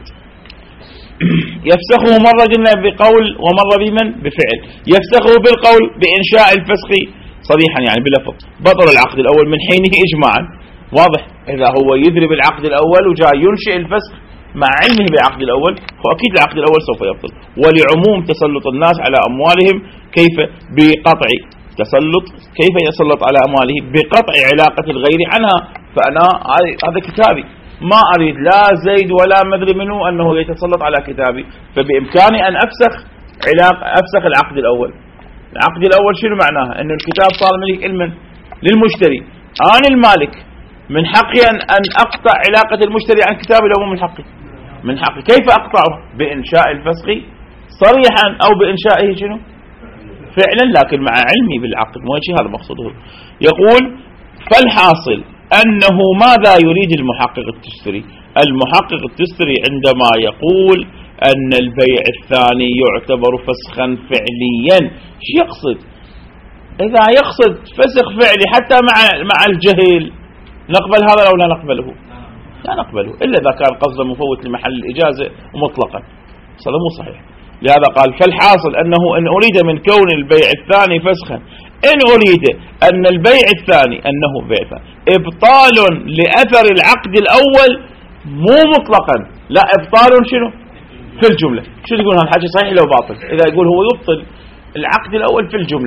يفسخه مرة قلنا بقول ومرة بمن؟ بفعل. يفسخه بالقول بإنشاء الفسخ صريحا يعني بلفظ، بطل العقد الأول من حينه إجماعا. واضح؟ إذا هو يدري بالعقد الأول وجاء ينشئ الفسخ مع علمه بالعقد الأول فأكيد العقد الأول سوف يبطل. ولعموم تسلط الناس على أموالهم كيف بقطع تسلط، كيف يسلط على أمواله بقطع علاقة الغير عنها. فأنا هذا كتابي، ما أريد لا زيد ولا مدري منه أنه يتسلط على كتابي، فبإمكاني أن أفسخ العقد الأول. العقد الأول شنو معناها؟ أن الكتاب صار ملك علما للمشتري، أنا المالك من حقي أن أقطع علاقة المشتري عن كتابي لو مو من حقي؟ من حقي. كيف أقطعه؟ بإنشاء الفسخ صريحا أو بإنشائه شنو؟ فعلا، لكن مع علمي بالعقد مو شيء. هذا مقصوده. يقول فالحاصل أنه ماذا يريد المحقق التستري؟ المحقق التستري عندما يقول أن البيع الثاني يعتبر فسخا فعليا شو يقصد؟ إذا يقصد فسخ فعلي حتى مع الجهل نقبل هذا أو لا نقبله؟ لا نقبله إلا إذا كان قصده مفوت لمحل الإجازة مطلقا، صار مو صحيح. لهذا قال فالحاصل أنه إن أريد من كون البيع الثاني فسخا، إن أريد أن البيع الثاني أنه بيع إبطال لأثر العقد الأول مو مطلقا، لا إبطال شنو؟ في الجملة. شو تقول هالحاجة صحيح لو باطل؟ إذا يقول هو يبطل العقد الأول في الجملة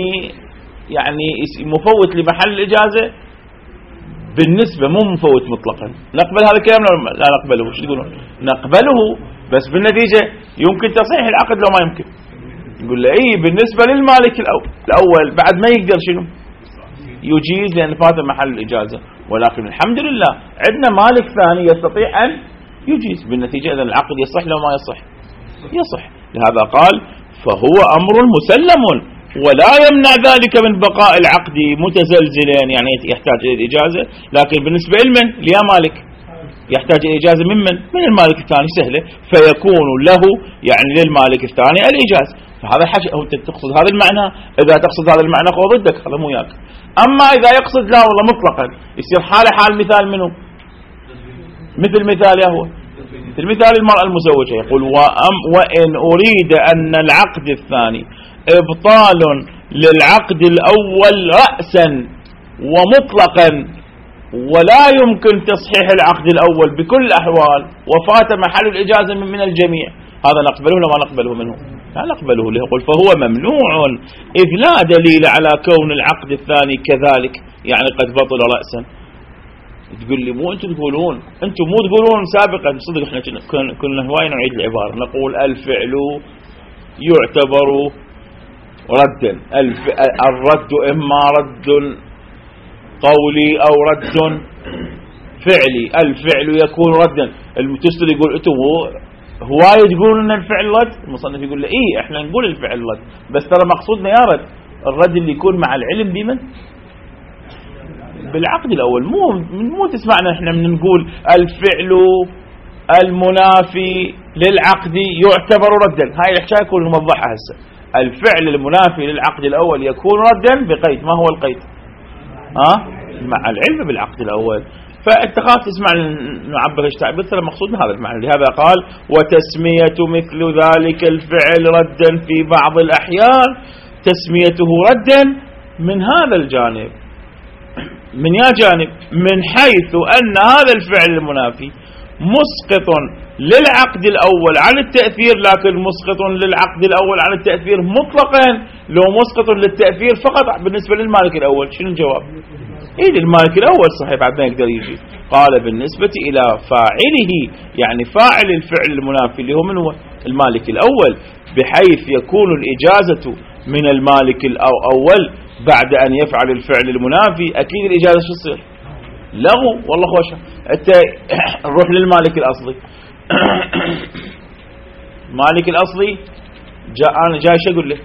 يعني مفوت لمحل الإجازة بالنسبة مو مفوت مطلقا، نقبل هذا الكلام لا نقبله؟ شو تقولون؟ نقبله بس بالنتيجة يمكن تصحيح العقد لو ما يمكن. يقول له اي بالنسبة للمالك الأول بعد ما يقدر شنو يجيز لأن فات محل الإجازة، ولكن الحمد لله عندنا مالك ثاني يستطيع أن يجيز. بالنتيجة إذن العقد يصح لو ما يصح يصح. لهذا قال فهو أمر مسلم ولا يمنع ذلك من بقاء العقد متزلزلا، يعني يحتاج إلى الإجازة، لكن بالنسبة لمن ليا مالك يحتاج إلى إجازة من المالك الثاني سهلة، فيكون له يعني للمالك الثاني الإجازة. فهذا حاجة أو تقصد هذا المعنى، إذا تقصد هذا المعنى فهو ضدك، هذا مو ياك. أما إذا يقصد لا والله مطلقا يصير حال مثال منه مثل مثال يا هو مثل مثال المرأة المزوجة، يقول وإن أريد أن العقد الثاني إبطال للعقد الأول رأسا ومطلقا ولا يمكن تصحيح العقد الأول بكل الأحوال وفات محل الإجازة من الجميع، هذا نقبله ولا ما نقبله منه؟ لا نقبله. يقول فهو ممنوع إذ لا دليل على كون العقد الثاني كذلك، يعني قد بطل رأسا. تقول لي مو أنتم تقولون، أنتم مو تقولون سابقا، صدق إحنا كنا هواي نعيد العبارة، نقول الفعل يعتبر ردا، الرد إما رد قولي أو رد فعلي، الفعل يكون ردا. المتصل يقول أنتم هواي تقولون أن الفعل رد، المصنف يقول له إيه إحنا نقول الفعل رد، بس ترى مقصودنا يا رد الرد اللي يكون مع العلم بمن؟ بالعقد الأول. مو تسمعنا إحنا من نقول الفعل المنافي للعقد يعتبر ردا، هاي الحكاية يكون موضحها هسه. الفعل المنافي للعقد الأول يكون ردا بقيد، ما هو القيد؟ مع العلم بالعقد الأول. فأنت خاف تسمع نعبر ايش تعبير، ترى مقصودنا هذا المعنى. لهذا قال وتسمية مثل ذلك الفعل ردا في بعض الأحيان، تسميته ردا من هذا الجانب، من يا جانب، من حيث أن هذا الفعل المنافي مسقط للعقد الأول عن التأثير، لكن مسقط للعقد الأول عن التأثير مطلقا. لو مسقط للتأثير فقط بالنسبة للمالك الأول شنو الجواب؟ إيه للمالك الأول صحيح بعد ما يقدر يجي. قال بالنسبة إلى فاعله، يعني فاعل الفعل المنافي اللي هو من هو؟ المالك الأول، بحيث يكون الإجازة من المالك الأول بعد أن يفعل الفعل المنافي، أكيد الإجازة شو تصير؟ لغو. والله خوشة أنت نروح للمالك الأصلي. مالك الأصلي أنا جاي شو أقول له؟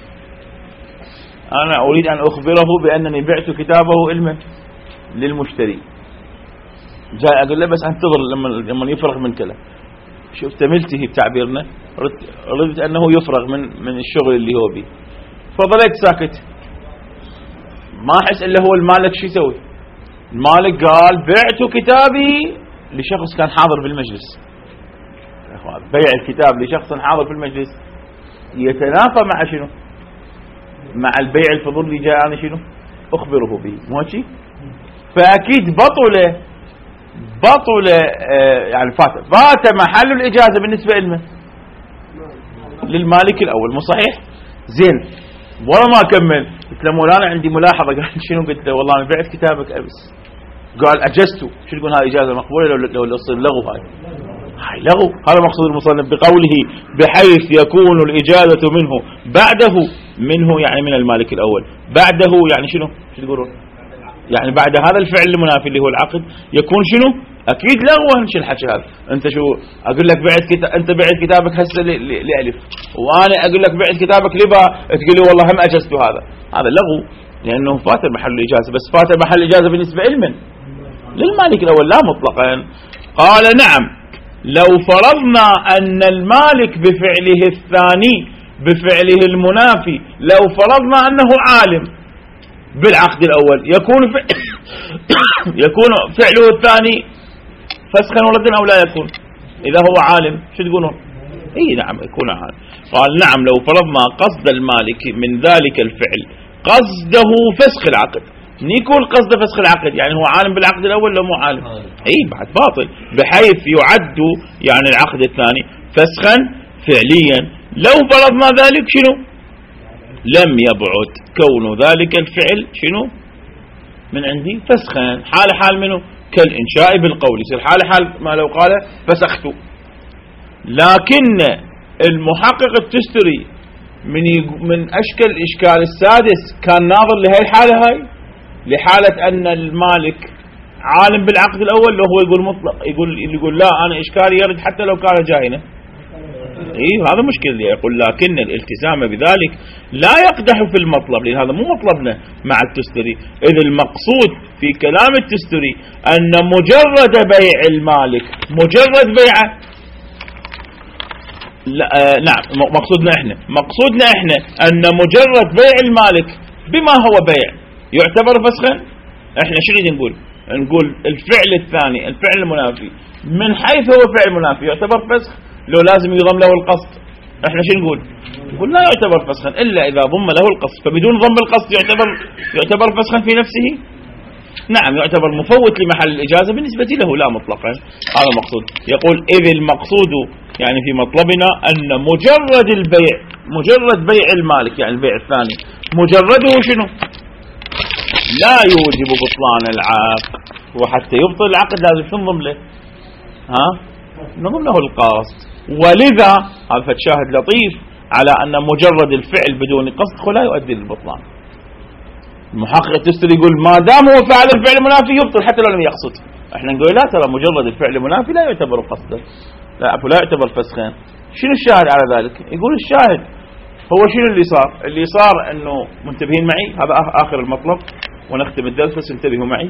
أنا أريد أن أخبره بأنني بعت كتابه علما للمشتري. جاي أقول له بس انتظر لما يفرغ من كلام. شفت ملته بتعبيرنا، ردت أنه يفرغ من الشغل اللي هو بيه، فضلت ساكت. ما أحس إلا هو المالك شو يسوي؟ المالك قال بعت كتابي لشخص كان حاضر في المجلس. بيع الكتاب لشخص حاضر في المجلس يتنافى مع شنو؟ مع البيع الفضول اللي جاء أنا شنو أخبره به، مو هيك؟ فأكيد بطل يعني فات محل الإجازة بالنسبة لمن؟ للمالك الأول، مو صحيح؟ زين ولا ما كمل قلت له مولانا عندي ملاحظة. قال شنو؟ قلت له والله أنا بعت كتابك أمس. قال أجزته. شو تقول هاي إجازة مقبولة لو يصير لغو؟ هاي لغو. هذا مقصود المصنف بقوله بحيث يكون الإجازة منه يعني من المالك الأول، بعده يعني شنو تقولون؟ يعني بعد هذا الفعل المنافي اللي هو العقد يكون شنو؟ أكيد لغو. شو الحكي هذا؟ أنت شو أقول لك أنت بعت كتابك هسه لألف، وأنا أقول لك بعت كتابك لبا تقول لي والله هم أجزته. هذا لغو، لأنه فات محل الإجازة. بس فات محل الإجازة بالنسبة لمن؟ للمالك الأول لا مطلقا. قال نعم لو فرضنا أن المالك بفعله الثاني بفعله المنافي، لو فرضنا أنه عالم بالعقد الأول يكون فعله الثاني فسخا وردا أو لا يكون؟ إذا هو عالم شو تقولون؟ إيه نعم يكون عالم. قال نعم لو فرضنا قصد المالك من ذلك الفعل قصده فسخ العقد، يكون قصد فسخ العقد يعني هو عالم بالعقد الأول لو مو عالم؟ أي بعد باطل، بحيث يعد يعني العقد الثاني فسخا فعليا. لو فرضنا ذلك شنو؟ لم يبعد كون ذلك الفعل شنو من عندي فسخا، حال منه كالإنشاء بالقول، يصير حال ما لو قال فسخت. لكن المحقق التستري من أشكل الإشكال السادس كان ناظر لهي الحالة، هاي لحالة أن المالك عالم بالعقد الأول، لو هو يقول مطلق، يقول لا أنا إشكالي يرد حتى لو كان جاهنا. هذا مشكلة. يقول لكن الالتزام بذلك لا يقدح في المطلب، لأن هذا مو مطلبنا مع التستري، إذ المقصود في كلام التستري أن مجرد بيع المالك، مجرد بيعه، نعم مقصودنا احنا أن مجرد بيع المالك بما هو بيع يعتبر فسخا. احنا شو نقول الفعل الثاني، الفعل المنافي، من حيث هو فعل منافي يعتبر فسخ لو لازم يضم له القصد. احنا شو نقول لا يعتبر فسخا إلا إذا ضم له القصد، فبدون ضم القصد يعتبر فسخا في نفسه. نعم يعتبر مفوت لمحل الإجازة بالنسبة له لا مطلقا. هذا المقصود. يقول إذ المقصود يعني في مطلبنا أن مجرد البيع، مجرد بيع المالك يعني البيع الثاني، مجرده شنو؟ لا يوجب بطلان العقد، وحتى يبطل العقد لازم ننظم له نضم له القصد. ولذا هذا شاهد لطيف على أن مجرد الفعل بدون قصد لا يؤدي للبطلان. المحقق التستري يقول ما دام هو فعل الفعل المنافي يبطل حتى لو لم يقصد. احنا نقول لا، ترى مجرد الفعل المنافي لا يعتبر قصدا، لا يعتبر فسخا. شنو الشاهد على ذلك؟ يقول الشاهد هو شنو اللي صار انه منتبهين معي، هذا اخر المطلب ونختم الدرس بس انتبهوا معي.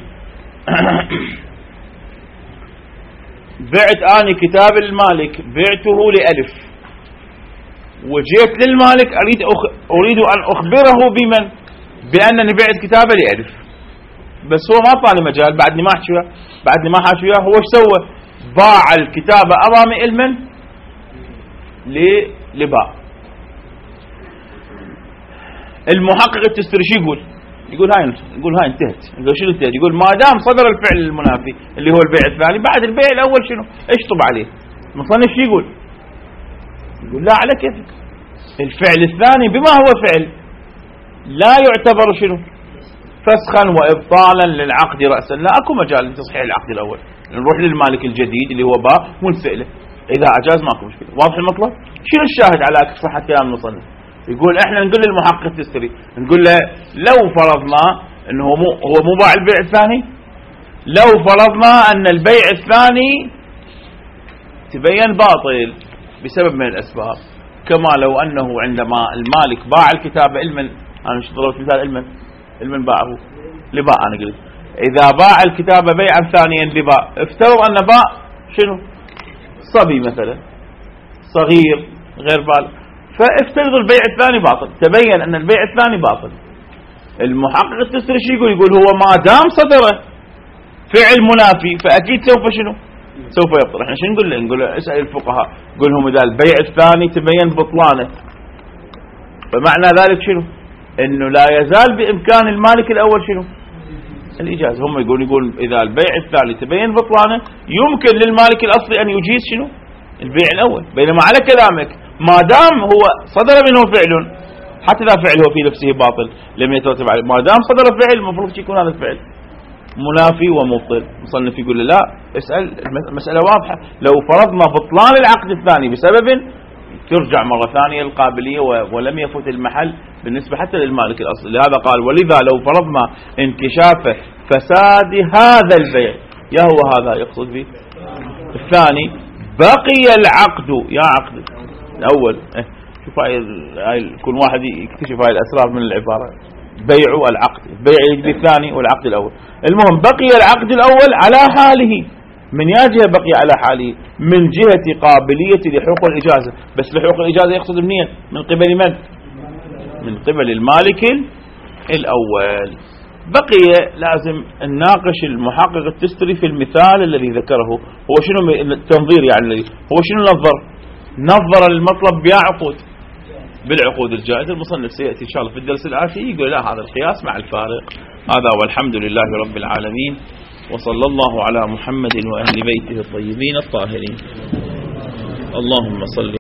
بعت اني كتاب المالك، بعته لألف، وجيت للمالك اريد ان اخبره بانني بعت كتابه لألف، بس هو ما اعطاني مجال، بعدني ما حاش وياه. هو ايش سوى؟ باع الكتابه امام علما لباء. المحقق التستري شو يقول هاي انتهت. يقول شنو انتهت؟ يقول ما دام صدر الفعل المنافي اللي هو البيع الثاني، بعد البيع الاول شنو اشطب عليه. المصنف شو يقول لا على كيفك، الفعل الثاني بما هو فعل لا يعتبر شنو فسخا وابطالا للعقد رأسا، لا اكو مجال لتصحيح العقد الاول، نروح للمالك الجديد اللي هو باء ونسأله، اذا اجاز ماكو مشكله. واضح المطلب؟ شنو الشاهد على صحة كلام المصنف؟ يقول احنا نقول للمحقق التستري، نقول له لو فرضنا انه هو مو باع البيع الثاني، لو فرضنا ان البيع الثاني تبين باطل بسبب من الاسباب، كما لو انه عندما المالك باع الكتاب علما، انا مش ضربت مثال علما باعه لباء، انا قلت اذا باع الكتاب بيعا ثانيا لباء، افترض ان باء شنو صبي مثلا صغير غير بالغ، فافترض البيع الثاني باطل، تبين ان البيع الثاني باطل. المحقق التستري يقول هو ما دام صدر فعل منافي فاكيد سوف يبطل. احنا شو نقول له اسال الفقهاء، قول لهم اذا البيع الثاني تبين بطلانه فمعنى ذلك شنو؟ انه لا يزال بامكان المالك الاول شنو الاجازه. هم يقول اذا البيع الثاني تبين بطلانه يمكن للمالك الاصلي ان يجيز شنو البيع الاول، بينما على كلامك ما دام هو صدر منه فعل، حتى اذا فعله في نفسه باطل لم يترتب عليه، ما دام صدر فعل المفروض يكون هذا الفعل منافي ومبطل. مصنف يقول لا، اسال المساله واضحه، لو فرضنا بطلان العقد الثاني بسبب ترجع مره ثانيه القابليه ولم يفوت المحل بالنسبه حتى للمالك الاصلي. لهذا قال ولذا لو فرضنا انكشاف فساد هذا البيع، يا هو هذا يقصد به الثاني، بقي العقد يا عقد الاول. شوف هاي كل واحد يكتشف هاي الاسرار من العباره، بيع العقد، بيع يجي الثاني والعقد الاول. المهم بقي العقد الاول على حاله، من يا جهه بقي على حاله؟ من جهه قابليه لحقوق الاجازه، بس لحقوق الاجازه يقصد منين؟ من قبل من؟ من قبل المالك الاول. بقي لازم نناقش المحقق التستري في المثال الذي ذكره، هو شنو التنظير يعني هو شنو نظر المطلب بعقود بالعقود الجائزة. المصنف سيأتي إن شاء الله في الدرس الآتي يقول لا هذا القياس مع الفارق. هذا والحمد لله رب العالمين، وصلى الله على محمد وأهل بيته الطيبين الطاهرين. اللهم صل